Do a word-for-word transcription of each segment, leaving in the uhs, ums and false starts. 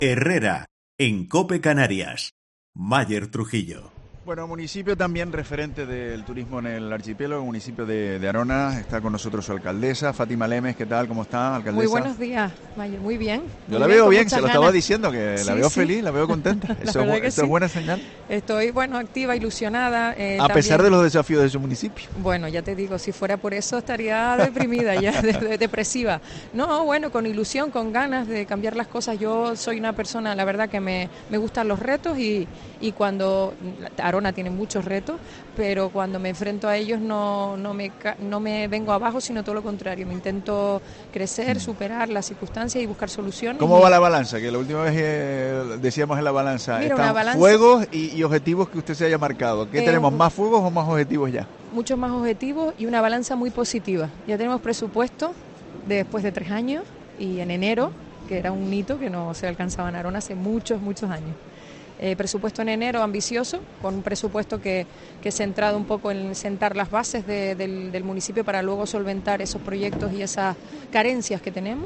Herrera, en COPE Canarias. Mayer Trujillo. Bueno, municipio también referente del turismo en el archipiélago, municipio de, de Arona. Está con nosotros su alcaldesa, Fátima Lemes. ¿Qué tal? ¿Cómo está, alcaldesa? Muy buenos días, Mayer. Muy bien. Yo muy la bien, veo bien, se lo ganas. estaba diciendo, que sí, la veo sí. feliz, la veo contenta. Eso, es, eso sí. es buena señal. Estoy, bueno, activa, ilusionada. Eh, A también, pesar de los desafíos de su municipio. Bueno, ya te digo, si fuera por eso estaría deprimida ya, de, de, depresiva. No, bueno, con ilusión, con ganas de cambiar las cosas. Yo soy una persona, la verdad, que me, me gustan los retos y, y cuando... Arona tiene muchos retos, pero cuando me enfrento a ellos no, no, me, no me vengo abajo, sino todo lo contrario. Me intento crecer, superar las circunstancias y buscar soluciones. ¿Cómo y... va la balanza? Que la última vez eh, decíamos en la balanza, Mira, están balanza... fuegos y, y objetivos que usted se haya marcado. ¿Qué eh, tenemos, más fuegos o más objetivos ya? Muchos más objetivos y una balanza muy positiva. Ya tenemos presupuesto de después de tres años y en enero, que era un hito que no se alcanzaba en Arona hace muchos, muchos años. Eh, presupuesto en enero ambicioso, con un presupuesto que, que es centrado un poco en sentar las bases de, del, del municipio para luego solventar esos proyectos y esas carencias que tenemos,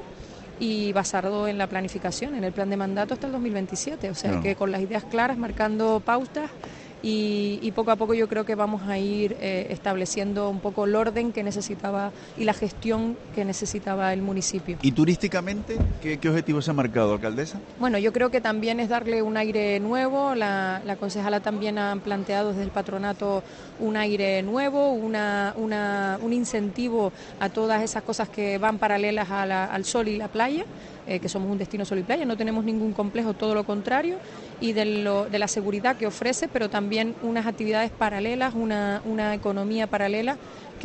y basado en la planificación, en el plan de mandato hasta el dos mil veintisiete, o sea no. que con las ideas claras, marcando pautas. Y, y poco a poco yo creo que vamos a ir eh, estableciendo un poco el orden que necesitaba y la gestión que necesitaba el municipio. ¿Y turísticamente qué, qué objetivos se ha marcado, alcaldesa? Bueno, yo creo que también es darle un aire nuevo. La, la concejala también ha planteado desde el patronato un aire nuevo, una, una, un incentivo a todas esas cosas que van paralelas a la, al sol y la playa. Eh, que somos un destino sol y playa, no tenemos ningún complejo, todo lo contrario, y de, lo, de la seguridad que ofrece, pero también unas actividades paralelas, una, una economía paralela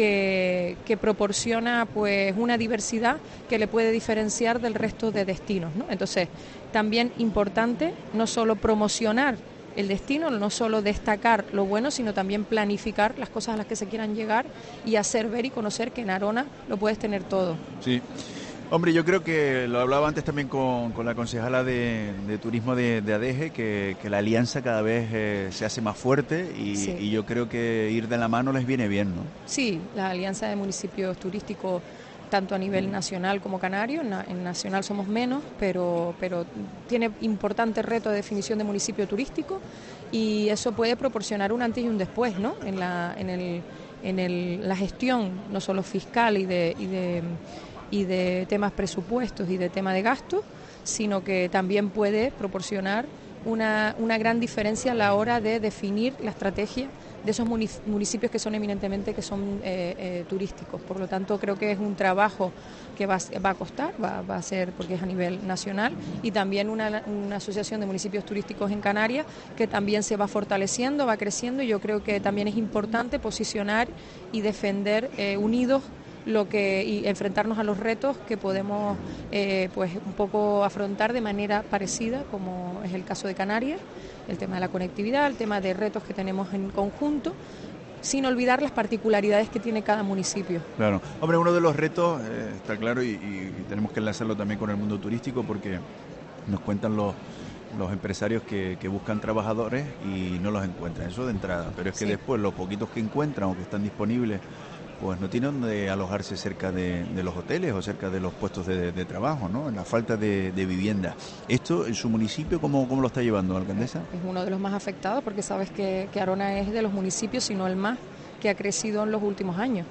que, que proporciona pues una diversidad que le puede diferenciar del resto de destinos, ¿no? Entonces, también importante no solo promocionar el destino, no solo destacar lo bueno, sino también planificar las cosas a las que se quieran llegar y hacer ver y conocer que en Arona lo puedes tener todo. Sí. Hombre, yo creo que lo hablaba antes también con, con la concejala de, de turismo de, de ADEGE, que, que la alianza cada vez eh, se hace más fuerte y, sí. y yo creo que ir de la mano les viene bien, ¿no? Sí, la alianza de municipios turísticos, tanto a nivel nacional como canario, en, en nacional somos menos, pero, pero tiene importante reto de definición de municipio turístico y eso puede proporcionar un antes y un después, ¿no? En la, en el, en el, la gestión, no solo fiscal y de... Y de y de temas presupuestos y de tema de gastos, sino que también puede proporcionar una, una gran diferencia a la hora de definir la estrategia de esos municipios que son eminentemente que son eh, eh, turísticos. Por lo tanto, creo que es un trabajo que va, va a costar, va, va a ser porque es a nivel nacional, y también una, una asociación de municipios turísticos en Canarias que también se va fortaleciendo, va creciendo, y yo creo que también es importante posicionar y defender eh, unidos lo que y enfrentarnos a los retos que podemos eh, pues un poco afrontar de manera parecida, como es el caso de Canarias, el tema de la conectividad, el tema de retos que tenemos en conjunto, sin olvidar las particularidades que tiene cada municipio. Claro, hombre, uno de los retos eh, está claro, y, y, y tenemos que enlazarlo también con el mundo turístico, porque nos cuentan los los empresarios que, que buscan trabajadores y no los encuentran, eso de entrada, pero es que sí. Después los poquitos que encuentran o que están disponibles pues no tienen donde alojarse cerca de, de los hoteles o cerca de los puestos de, de trabajo, ¿no? La falta de, de vivienda. ¿Esto en su municipio cómo, cómo lo está llevando, alcaldesa? Es uno de los más afectados, porque sabes que, que Arona es de los municipios, si no el más, que ha crecido en los últimos años.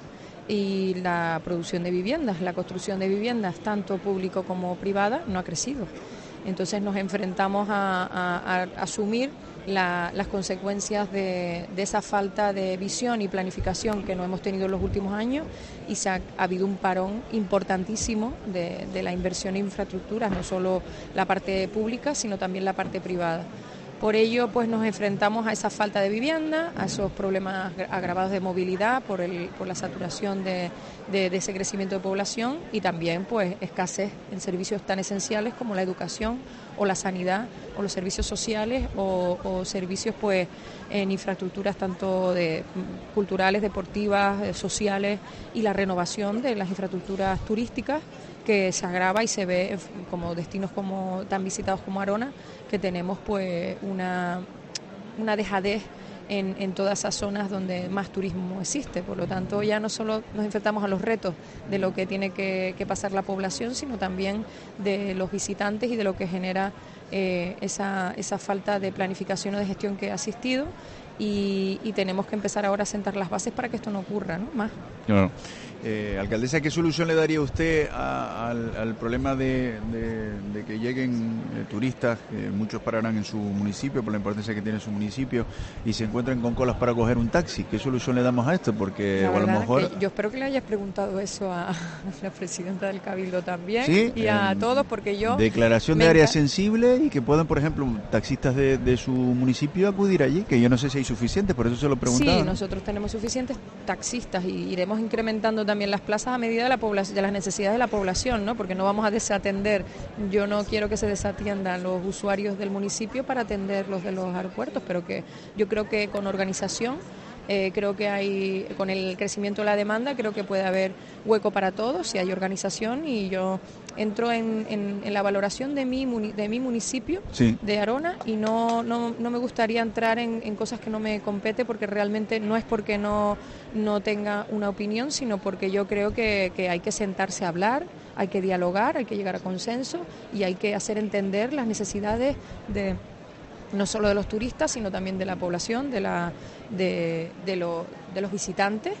Y la producción de viviendas, la construcción de viviendas, tanto público como privada, no ha crecido. Entonces nos enfrentamos a, a, a asumir la, las consecuencias de, de esa falta de visión y planificación que no hemos tenido en los últimos años, y se ha, ha habido un parón importantísimo de, de la inversión en infraestructuras, no solo la parte pública, sino también la parte privada. Por ello, pues nos enfrentamos a esa falta de vivienda, a esos problemas agravados de movilidad por, el, por la saturación de, de, de ese crecimiento de población, y también pues escasez en servicios tan esenciales como la educación o la sanidad o los servicios sociales o, o servicios pues en infraestructuras tanto de culturales, deportivas, sociales, y la renovación de las infraestructuras turísticas, que se agrava y se ve como destinos como tan visitados como Arona, que tenemos pues una, una dejadez en, en todas esas zonas donde más turismo existe. Por lo tanto, ya no solo nos enfrentamos a los retos de lo que tiene que, que pasar la población, sino también de los visitantes y de lo que genera eh, esa, esa falta de planificación o de gestión que ha existido. Y, y tenemos que empezar ahora a sentar las bases para que esto no ocurra, ¿no? Más. Claro. Eh, alcaldesa, ¿qué solución le daría usted a, al, al problema de, de, de que lleguen eh, turistas, eh, muchos pararán en su municipio por la importancia que tiene su municipio y se encuentran con colas para coger un taxi? ¿Qué solución le damos a esto? Porque la o a lo mejor... yo espero que le hayas preguntado eso a la presidenta del Cabildo también, ¿sí? y a eh, todos, porque yo... Declaración de área sensible y que puedan, por ejemplo, taxistas de, de su municipio acudir allí, que yo no sé si hay suficientes, por eso se lo preguntaba. Sí, nosotros tenemos suficientes taxistas y iremos incrementando también las plazas a medida de la población, de las necesidades de la población, ¿no? Porque no vamos a desatender. Yo no quiero que se desatiendan los usuarios del municipio para atender los de los aeropuertos, pero que yo creo que con organización, eh, creo que hay, con el crecimiento de la demanda, creo que puede haber hueco para todos si hay organización, y yo entro en, en, en la valoración de mi, de mi municipio, sí, de Arona, y no, no, no me gustaría entrar en, en cosas que no me compete, porque realmente no es porque no, no tenga una opinión, sino porque yo creo que, que hay que sentarse a hablar, hay que dialogar, hay que llegar a consenso y hay que hacer entender las necesidades de no solo de los turistas, sino también de la población, de, la, de, de, lo, de los visitantes,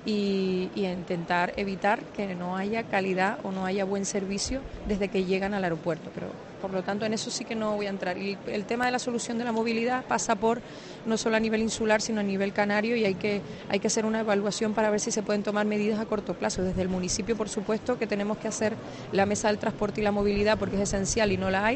y, y intentar evitar que no haya calidad o no haya buen servicio desde que llegan al aeropuerto. Pero por lo tanto, en eso sí que no voy a entrar. Y el tema de la solución de la movilidad pasa por no solo a nivel insular, sino a nivel canario, y hay que, hay que hacer una evaluación para ver si se pueden tomar medidas a corto plazo. Desde el municipio, por supuesto, que tenemos que hacer la mesa del transporte y la movilidad, porque es esencial y no la hay.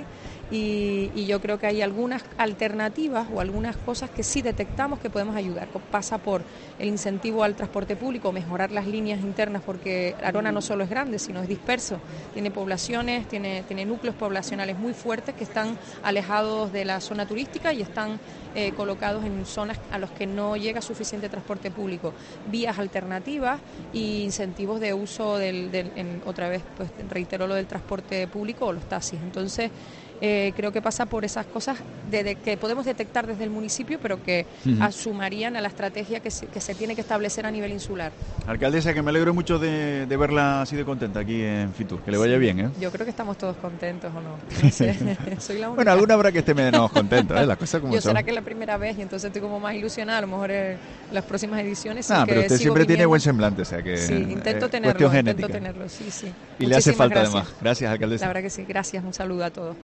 Y, y yo creo que hay algunas alternativas o algunas cosas que sí detectamos que podemos ayudar. Pasa por el incentivo al transporte público, mejorar las líneas internas, porque Arona no solo es grande, sino es disperso. Tiene poblaciones, tiene, tiene núcleos poblacionales muy fuertes que están alejados de la zona turística y están eh, colocados en zonas a los que no llega suficiente transporte público. Vías alternativas y incentivos de uso del, del en, otra vez, pues reitero lo del transporte público o los taxis. Entonces, Eh, creo que pasa por esas cosas de, de que podemos detectar desde el municipio, pero que uh-huh. asumarían a la estrategia que se, que se tiene que establecer a nivel insular. Alcaldesa, que me alegro mucho de, de verla así de contenta aquí en Fitur, que le vaya sí, bien, ¿eh? Yo creo que estamos todos contentos, ¿o no? No sé, soy la única. Bueno, alguna habrá que esté menos contento, ¿eh? La cosa como yo son. Será que es la primera vez y entonces estoy como más ilusionada, a lo mejor en las próximas ediciones. Ah, sí, pero que usted siempre viniendo. tiene buen semblante, o sea que sí, intento eh, tenerlo, cuestión intento genética. tenerlo, sí, sí. Y le hace falta gracias. además. Gracias, alcaldesa. La verdad que sí, gracias, un saludo a todos.